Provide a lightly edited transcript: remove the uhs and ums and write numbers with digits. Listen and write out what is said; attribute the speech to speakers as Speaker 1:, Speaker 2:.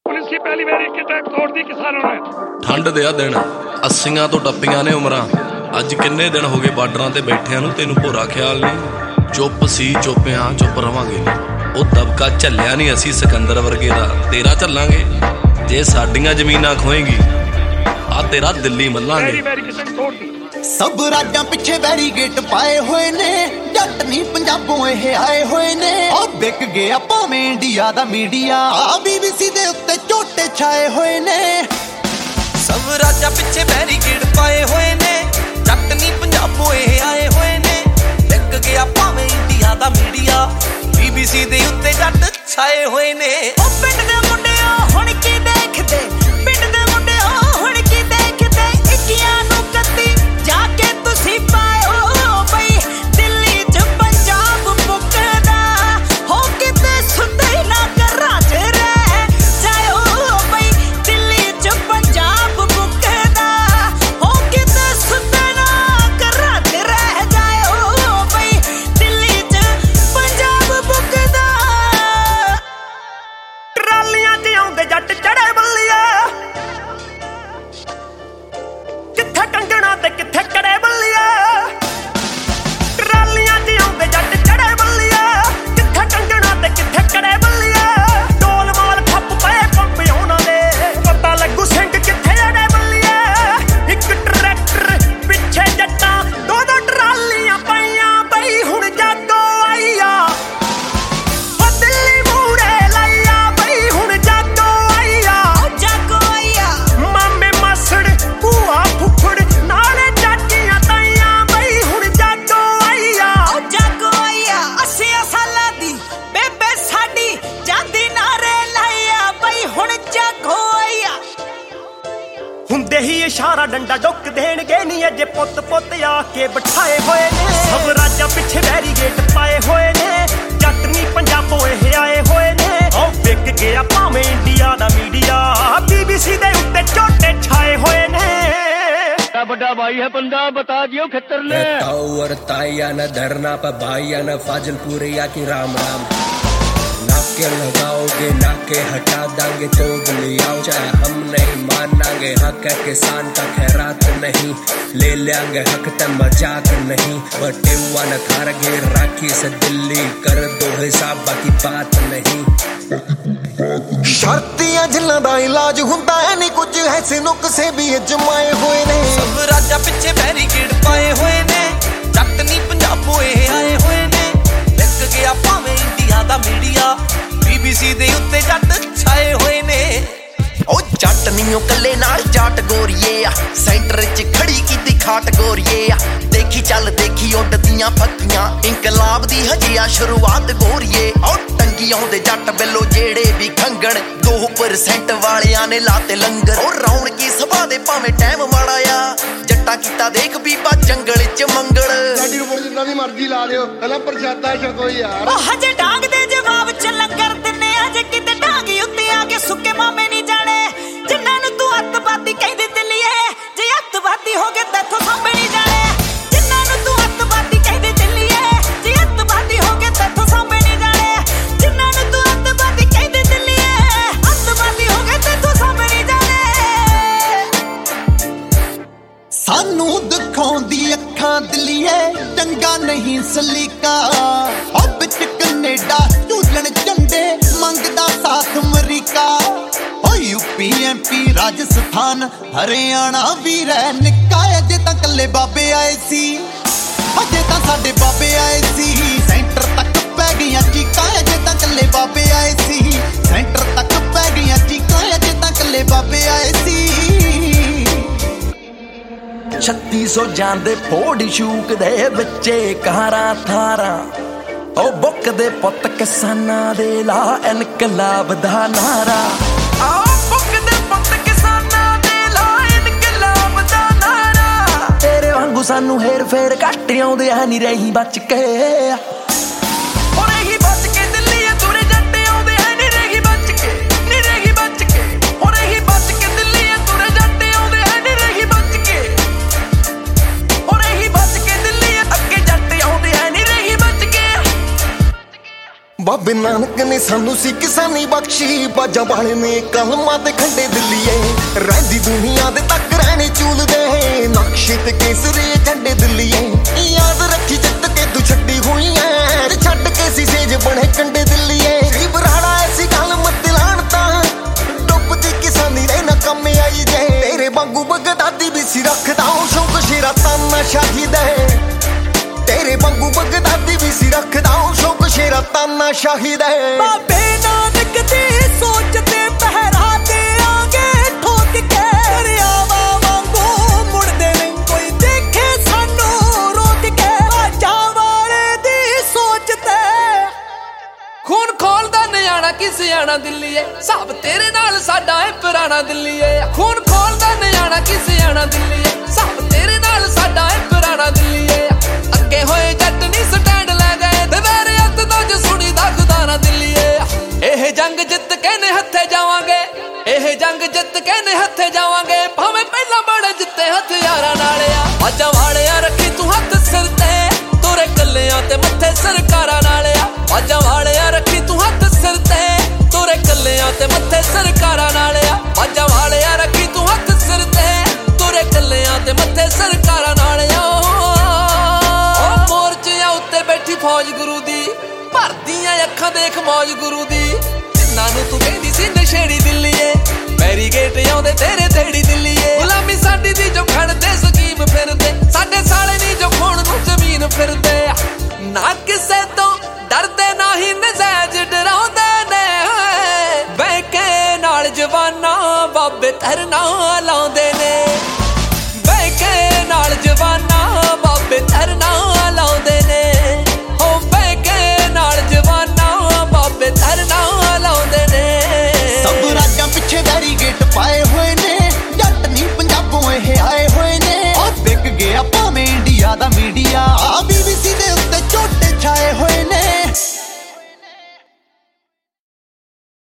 Speaker 1: Police की पहली बार एक ट्रैक तोड़ दी किसानों ने।
Speaker 2: ਠੰਡ ਦੇ ਆ ਦਿਨ 80 ਤੋਂ ਟੱਪੀਆਂ ਨੇ ਉਮਰਾਂ। ਅੱਜ ਕਿੰਨੇ ਦਿਨ ਹੋ ਗਏ ਬਾਰਡਰਾਂ ਤੇ ਬੈਠਿਆਂ ਨੂੰ, ਤੈਨੂੰ ਭੋਰਾ ਖਿਆਲ ਨਹੀਂ। ਚੁੱਪ ਸੀ ਚੁੱਪਿਆਂ ਚੁੱਪ ਰਵਾਂਗੇ। ਉਹ ਦਬਕਾ ਝੱਲਿਆ ਨਹੀਂ ਅਸੀਂ ਸਿਕੰਦਰ ਵਰਗੇ ਦਾ, ਤੇਰਾ ਝੱਲਾਂਗੇ। ਜੇ ਸਾਡੀਆਂ ਜ਼ਮੀਨਾਂ ਖੋਏਗੀ ਆ ਤੇਰਾ ਦਿੱਲੀ ਮੱਲਾਂਗੇ।
Speaker 3: ਸਭ ਰਾਜਾਂ ਪਿੱਛੇ ਬੈਰੀਗੇਟ ਪਾਏ ਹੋਏ ਨੇ, ਜੱਟ ਨਹੀਂ ਪੰਜਾਬੋਂ ਇਹ ਆਏ ਹੋਏ ਨੇ। ਉਹ ਵਿਕ ਗਿਆ ਭਾਵੇਂ ਇੰਡੀਆ ਦਾ ਮੀਡੀਆ, BBC ਦੇ ਉੱਤੇ ਝੋਟੇ ਛਾਏ ਹੋਏ ਨੇ।
Speaker 4: ਸਭ ਰਾਜਾਂ ਪਿੱਛੇ ਬੈਰੀਗੇਟ ਪਾਏ ਹੋਏ ਨੇ, ਜੱਟ ਨਹੀਂ ਪੰਜਾਬੋਂ ਇਹ ਆਏ ਹੋਏ ਨੇ। ਵਿਕ ਗਿਆ ਭਾਵੇਂ ਇੰਡੀਆ ਦਾ ਮੀਡੀਆ, BBC ਦੇ ਉੱਤੇ ਜੱਟ ਛਾਏ ਹੋਏ ਨੇ। ਉਹ ਪਿੰਡ ਦੇ ਮੁੰਡਿਓ ਹੁਣ ਕੀ ਦੇਖਦੇ, ਪਿੰਡ ਦੇ ਮੁੰਡਿਓ ਹੁਣ ਕੀ ਦੇਖਦੇ। ਇੱਕੀਆਂ ਨੂੰ ਕੱਤੀ ਜਾ ਕੇ ਤੁਸੀਂ ਪਾਇਓ ਬਈ, ਦਿੱਲੀ ਚ ਪੰਜਾਬ ਮੁੱਕਦਾ ਹੋ ਕਿਤੇ ਸੁੱਤੇ ਨਾ ਘਰਾਂ ਚ ਰਹਿ ਜਾਇਓ ਬਈ। ਦਿੱਲੀ ਚ ਪੰਜਾਬ ਮੁੱਕਦਾ ਹੋ ਕਿਤੇ ਸੁੱਤੇ ਨਾ ਘਰਾਂ ਚ ਰਹਿ ਜਾਇਓ ਬਈ। ਦਿੱਲੀ ਚ ਪੰਜਾਬ ਮੁੱਕਦਾ। ਟਰਾਲੀਆਂ 'ਚ ਆਉਂਦੇ ਜੱਟ ਚੜੇ ਬੱਲੀਆ, ਕਿੱਥੇ ਕੰਗਣਾ ਤੇ ਕਿੱਥੇ ਕੜੇ ਬੱਲੀਆ। ਟਰਾਲੀਆਂ 'ਚ ਆਉਂਦੇ ਜੱਟ ਚੜੇ ਬੱਲੀਆ, ਕਿੱਥੇ ਕੰਗਣਾ ਤੇ ਕਿੱਥੇ ਕੜੇ ਬੱਲੀਆ। ਢੋਲ ਮਾਲ ਖੱਪ ਪਏ ਪੰਪ ਉਹਨਾਂ ਦੇ, ਪਤਾ ਲੱਗੂ ਸਿੰਘ ਕਿੱਥੇ ਅੜੇ ਬੱਲੀਆ। ਇੱਕ ਟਰੈਕਟਰ ਪਿੱਛੇ ਜੱਟਾਂ, ਦੋ ਦੋ ਟਰਾਲੀਆਂ ਪਈਆਂ ਬਈ ਹੁਣ ਜਾਗੋ ਆਈ ਆ। ਉਹ ਦਿੱਲੀ ਮੂਹਰੇ ਲਾਈਆ ਬਈ ਹੁਣ ਜਾਗੋ ਆਈ ਆ। ਜਾਗੋ ਆਈ ਆ। ਮਾਮੇ ਮਾਸੜ ਭੂਆ ਫੁੱਫੜ ਨਾਲੇ ਚਾਚੀਆਂ ਤਾਈਆਂ ਬਈ ਹੁਣ ਜਾਗੋ ਆਈ ਆ। ਜਾਗੋ ਆਈ ਆ। 80 ਸਾਲਾਂ ਦੀ ਬੇਬੇ ਸਾਡੀ ਜਾਂਦੀ ਨਾਰੇ ਲਾਇਆ ਬਈ ਹੁਣ ਜਾਗੋ ਆਈ ਆ। ਹੁੰਦੇ ਹੀ ਇਸ਼ਾਰਾ ਡੰਡਾ ਡੁੱਕ ਦੇਣਗੇ ਨੀ ਅਜੇ ਪੁੱਤ ਪੁੱਤ ਆ ਕੇ ਬਿਠਾਏ ਹੋਏ ਨੇ। ਸਭ ਰਾਜਾਂ ਪਿੱਛੇ ਬੈਰੀਗੇਟ ਪਾਏ ਹੋਏ ਨੇ, ਜੱਟ ਨਹੀਂ ਪੰਜਾਬੋਂ ਇਹ ਆਏ ਹੋਏ ਨੇ। ਉਹ ਵਿਕ ਗਿਆ ਭਾਵੇਂ ਇੰਡੀਆ ਦਾ ਮੀਡੀਆ, BBC ਦੇ ਉੱਤੇ ਝੋਟੇ ਛਾਏ ਹੋਏ ਨੇ।
Speaker 1: बड़ा भाई है बंदा बता दियो खतर ले।
Speaker 5: और ताया न धरना पर भाइया न फाजिलपुरिया की राम राम। नाके लगाओगे नाके हटा देंगे तो लियाओ, चाहे हम नहीं मानांगे हक है किसान का खैरात नहीं। ले लेंगे हक ते मजाक नहीं, बटे हुआ न थारगे राखी से दिल्ली कर दो हिसाब बाकी बात नहीं।
Speaker 3: ਸ਼ਰਤੀਆਂ ਜਿਨ੍ਹਾਂ ਦਾ ਇਲਾਜ ਹੁੰਦਾ ਹੈ ਨਹੀਂ, ਕੁਝ ਐਸੇ ਨੁਕਸੇ ਵੀ ਅਜਮਾਏ ਹੋਏ ਨੇ।
Speaker 4: ਸਭ ਰਾਜਾਂ ਪਿੱਛੇ ਬੈਰੀਕੇਡ ਪਾਏ ਹੋਏ ਨੇ, ਜੱਟ ਨਹੀਂ ਪੰਜਾਬੋਂ ਇਹ ਆਏ ਹੋਏ ਨੇ। ਵਿਕ ਗਿਆ ਭਾਵੇਂ ਇੰਡੀਆ ਦਾ ਮੀਡੀਆ, BBC ਦੇ ਉੱਤੇ ਜੱਟ ਛਾਏ ਹੋਏ ਨੇ।
Speaker 3: ਉਹ ਜੱਟ ਨਹੀਂ ਉਹ ਕੱਲੇ ਨਾਲ ਜਾਟ ਗੋਰੀਏ ਆ, ਸੈਂਟਰ 'ਚ ਖੜੀ ਕੀਤੀ ਖਾਟ ਗੋਰੀਏ ਆ। ਦੇਖੀ ਚੱਲ ਦੇਖੀ ਉੱਡਦੀਆਂ ਫੱਕੀਆਂ, ਇਨਕਲਾਬ ਦੀ ਹਜੇ ਆ ਸ਼ੁਰੂਆਤ ਗੋਰੀਏ। ਉਹ ਟੰਗੀ ਆਉਂਦੇ ਜੱਟ ਬਿੱਲੋ ਜਿਹੜੇ ਵੀ ਖੰਗਣ, 2% ਵਾਲਿਆਂ ਨੇ ਲਾਤੇ ਲੰਗਰ। ਉਹ ਰੌਣਕੀ ਸਭਾ ਦੇ ਭਾਵੇਂ ਟਾਈਮ ਮਾੜਾ ਆ, ਜੱਟਾ ਕੀਤਾ ਦੇਖ ਬੀਬਾ ਜੰਗਲ 'ਚ ਮੰਗਲ।
Speaker 6: ਸਾਡੀ ਰਿਪੋਰਟ ਜਿੰਨਾ ਦੀ ਮਰਜ਼ੀ ਲਾ ਦਿਓ, ਪਹਿਲਾਂ ਪ੍ਰਸ਼ਾਦਾ ਛਕੋ ਯਾਰ।
Speaker 4: ਉਹ ਹਜੇ ਡਾਂਗ ਦੇ ਜਵਾਬ 'ਚ ਲੰਗਰ ਦਿੰਨੇ, ਹਜੇ ਕਿਤੇ ਡਾਂਗੀ ਉੱਤੇ ਆ ਕੇ ਸੁੱਕੇ ਮਾਮੇ ਨਹੀਂ ਜਾਣੇ। ਜਿੰਨਾਂ ਨੂੰ ਤੂੰ ਅੱਤਵਾਦੀ ਕਹਿੰਦੇ ਦਿੱਲੀਏ, ਜੇ ਅੱਤਵਾਦੀ ਹੋ ਗਏ ਤੈਥੋਂ ਸਾਂਭੇ ਨਹੀਂ ਜਾਣੇ। ਜਿੰਨਾਂ ਨੂੰ ਤੂੰ ਅੱਤਵਾਦੀ ਕਹਿੰਦੇ ਦਿੱਲੀਏ, ਜੇ ਅੱਤਵਾਦੀ ਹੋ ਗਏ ਤੈਥੋਂ ਸਾਂਭੇ ਨਹੀਂ ਜਾਣੇ। ਜਿੰਨਾਂ ਨੂੰ ਤੂੰ ਅੱਤਵਾਦੀ ਕਹਿੰਦੇ ਦਿੱਲੀਏ, ਅੱਤਵਾਦੀ ਹੋ ਗਏ ਤੈਥੋਂ ਸਾਂਭੇ ਨਹੀਂ ਜਾਣੇ।
Speaker 3: ਸਾਨੂੰ ਦਿਖਾਉਂਦੀ ਅੱਖਾਂ ਦਿੱਲੀਏ ਚੰਗਾ ਨਹੀਂ ਸਲੀਕਾ। ਉਹ ਵਿੱਚ ਕੈਨੇਡਾ ਝੂਲਣ ਝੰਡੇ ਮੰਗਦਾ ਸਾਥ ਅਮਰੀਕਾ। ਉਹ UP MP ਰਾਜਸਥਾਨ ਹਰਿਆਣਾ ਵੀ ਰਹਿ ਨਿੱਕਾ। ਅਜੇ ਤਾਂ ਕੱਲੇ ਬਾਬੇ ਆਏ ਸੀ, ਅਜੇ ਤਾਂ ਸਾਡੇ ਬਾਬੇ ਆਏ ਸੀ। ਸੈਂਟਰ ਤੱਕ ਪੈ ਗਈਆਂ ਚੀਕਾਂ, ਅਜੇ ਤਾਂ ਕੱਲੇ ਬਾਬੇ ਆਏ ਸੀ। ਸੈਂਟਰ ਤੱਕ ਪੈ ਗਈਆਂ ਚੀਕਾਂ, ਅਜੇ ਤਾਂ ਕੱਲੇ ਬਾਬੇ ਆਏ ਸੀ।
Speaker 4: 3600 ਜਾਂਦੇ ਫੋੜੀ ਸ਼ੂਕ ਦੇ ਬੱਚੇ ਕਾਰਾਂ ਥਾਰਾਂ। ਉਹ ਬੁੱਕ ਦੇ ਪੁੱਤ ਕਿਸਾਨਾਂ ਦੇ ਲਾ ਇਨਕਲਾਬ ਦਾ ਨਾਰਾ। ਆਹ ਬੁੱਕ ਦੇ ਪੁੱਤ ਕਿਸਾਨਾਂ ਦੇ ਲਾ ਇਨਕਲਾਬ ਦਾ ਨਾਰਾ। ਤੇਰੇ ਵਾਂਗੂ ਸਾਨੂੰ ਹੇਰ ਫੇਰ ਘੱਟ ਆਉਂਦੇ ਆ ਨਹੀਂ ਰਹੀ ਬਚ ਕੇ। ਉਹ ਰਹੀ ਬਚ ਕੇ ਦਿੱਲੀ ਤੁਰੇ ਜੱਟ ਆਉਂਦੇ ਆ ਨਹੀਂ ਰਹੀ ਬਚ ਕੇ, ਨਹੀਂ ਰਹੀ ਬਚ ਕੇ। ਉਹ ਰਹੀ ਬਚ ਕੇ ਦਿੱਲੀ ਤੁਰੇ ਜੱਟ ਆਉਂਦੇ ਆ ਨਹੀਂ ਰਹੀ ਬਚ ਕੇ। ਉਹ ਰਹੀ ਬਚ ਕੇ ਦਿੱਲੀ ਅੱਗੇ ਜੱਟ ਆਉਂਦੇ ਆ ਨਹੀਂ ਰਹੀ ਬਚ ਕੇ।
Speaker 3: ਬਾਬੇ ਨਾਨਕ ਨੇ ਸਾਨੂੰ ਸੀ ਕਿਸਾਨੀ ਬਖਸ਼ੀ, ਬਾਜਾਂ ਵਾਲੇ ਨੇ ਕਲਮਾਂ ਤੇ ਖੰਡੇ ਦਿੱਲੀਏ, ਰਹਿੰਦੀ ਦੁਨੀਆ ਦੇ ਤੱਕ ਰਹਿਣੇ ਚੂਲਦੇ, ਨਕਸ਼ੇ ਤੇ ਕੇਸਰੀ ਝੰਡੇ ਦਿੱਲੀਏ, ਯਾਦ ਰੱਖੀ ਜਿੱਤ ਕੇ ਤੂੰ ਛੱਡੀ ਹੋਈ ਐ, ਛੱਡ ਕੇ ਸੀ ਸੇਜ ਬਣੇ ਕੰਡੇ ਦਿੱਲੀਏ, ਗਰੀਬ ਰਾੜਾ ਐਸੀ ਗੱਲ ਮਤ ਲਾਣਤਾ, ਡੁੱਬਦੀ ਕਿਸਾਨੀ ਦੇ ਨਾ ਕੰਮ ਆਈ ਜੇ, ਤੇਰੇ ਵਾਂਗੂ ਬਗਦਾਦੀ ਵੀ ਸੀ ਰੱਖਦਾ ਸ਼ੌਕ ਸ਼ੇਰਾ ਤਾਨਾ ਸ਼ਾਹੀਦ, ਤੇਰੇ ਵਾਂਗੂ ਬਗਦਾਦੀ ਵੀ ਸੀ ਰੱਖਦਾ ਸ਼ੌਕ ਸ਼ੇਰਾ ਤਾਨਾ ਸ਼ਾਹੀਦ।
Speaker 4: ਬਾਬੇ ਨਾਨਕ ਦੀ ਸੋਚ ਤੇ ਪਹਿਰਾ ਦੇਾਂਗੇ ਠੋਕ ਕੇ, ਦਰਿਆਵਾਂ ਵਾਂਗੂ ਮੁੜਦੇ ਨਹੀਂ ਕੋਈ ਦੇਖੇ ਸਾਨੂੰ ਰੋਕ ਕੇ, ਬਾਜਾਂ ਵਾਲੇ ਦੀ ਸੋਚ ਤੇ
Speaker 5: ਖੂਨ ਖੋਲਦਾ ਨਿਆਣਾ ਕੀ ਸਿਆਣਾ ਦਿੱਲੀਏ, ਸਭ ਤੇਰੇ ਨਾਲ ਸਾਡਾ ਏ ਪੁਰਾਣਾ ਦਿੱਲੀਏ, ਖੂਨ ਖੋਲਦਾ ਨਿਆਣਾ ਕੀ ਸਿਆਣਾ ਦਿੱਲੀਏ, ਸਭ ਤੇਰੇ ਨਾਲ ਸਾਡਾ ਏ ਪੁਰਾਣਾ ਦਿੱਲੀਏ, ਅੱਗੇ ਹੋਏ ਜੱਟ ਨਹੀਂ ਸਟੈਂਡ ਲੈ ਗਏ, ਦਵੇਰੇ ਅੱਤ ਤੋਂ ਜੋ ਸੁਣੀ ਦਾ ਖੁਦਾ ਨਾ ਦਿੱਲੀਏ, ਇਹ ਜੰਗ ਜਿੱਤ ਕੇ ਨੇ ਹੱਥੇ ਜਾਵਾਂਗੇ, ਇਹ ਜੰਗ ਜਿੱਤ ਕੇ ਨੇ ਹੱਥੇ ਜਾਵਾਂਗੇ, ਭਾਵੇਂ ਪਹਿਲਾਂ ਬੜੇ ਜਿੱਤੇ ਹਥਿਆਰਾਂ ਨਾਲ ਆ, ਬਾਜਾਂ ਵਾਲਿਆ ਰੱਖੀ ਤੂੰ ਹੱਥ ਸਿਰ ਤੇ, ਤੋਰੇ ਕੱਲਿਆਂ ਤੇ ਮੱਥੇ ਸਰਕਾਰਾਂ ਨਾਲ ਆ, ਬਾਜਾਂ ਵਾਲਿਆ ਰੱਖੀ ਤੂੰ ਹੱਥ ਸਿਰ ਤੇ, ਤੋਰੇ ਕੱਲਿਆਂ ਤੇ ਮੱਥੇ ਸਰਕਾਰਾਂ ਨਾਲ ਆ, ਬਾਜਾਂ ਵਾਲਿਆ ਰੱਖੀ ਤੂੰ ਹੱਥ ਸਿਰ ਤੇ, ਤੋਰੇ ਕੱਲਿਆਂ ਤੇ ਮੱਥੇ ਸਰਕਾਰਾਂ ਨਾਲ ਆ, ਮੋਰਚਿਆਂ ਉੱਤੇ ਬੈਠੀ ਫੌਜ ਗੁਰੂ ਦੀ, ਭਰਦੀਆਂ ਅੱਖਾਂ ਦੇਖ ਮੌਜ ਗੁਰੂ ਦੀ, ਜਿੰਨਾਂ ਨੂੰ ਤੂੰ ਕਹਿੰਦੀ ਸੀ ਨਸ਼ੇੜੀ ਦਿੱਲੀਏ, ਬੈਰੀਗੇਟ ਆਉਂਦੇ ਤੇਰੇ ਤੇੜੀ ਦਿੱਲੀਏ, ਗੁਲਾਮੀ ਸਾਡੀ ਦੀ ਜੋ ਖੜਦੇ ਸਕੀਮ ਫਿਰਦੇ, ਸਾਡੇ ਸਾਲੇ ਨਹੀਂ ਜੋ ਖੋਣ ਨੂੰ ਜ਼ਮੀਨ ਫਿਰਦੇ, ਨਾ ਕਿਸੇ ਤੋਂ ਡਰਦੇ ਨਾ ਹੀ ਨਜ਼ਾਇਜ਼ ਡਰਾਉਂਦੇ ਨੇ, ਬਹਿ ਕੇ ਨਾਲ ਜਵਾਨਾਂ ਬਾਬੇ ਧਰਨਾ ਲਾਉਂਦੇ ਨੇ, ਬਹਿ ਕੇ ਨਾਲ ਜਵਾਨਾਂ ਬਾਬੇ ਧਰਨਾ ਲਾਉਂਦੇ ਨੇ, ਹੋ ਬਹਿ ਕੇ ਨਾਲ ਜਵਾਨਾਂ ਬਾਬੇ ਧਰਨਾ ਲਾਉਂਦੇ ਨੇ,
Speaker 3: ਸਭ ਰਾਜਾਂ ਪਿੱਛੇ ਬੈਰੀਗੇਟ ਪਾਏ ਹੋਏ ਨੇ, ਜੱਟ ਨਹੀਂ ਪੰਜਾਬੋਂ ਇਹ ਆਏ ਹੋਏ ਨੇ, ਉਹ ਵਿਕ ਗਿਆ ਭਾਵੇਂ ਇੰਡੀਆ ਦਾ ਮੀਡੀਆ, ਆ ਵੀ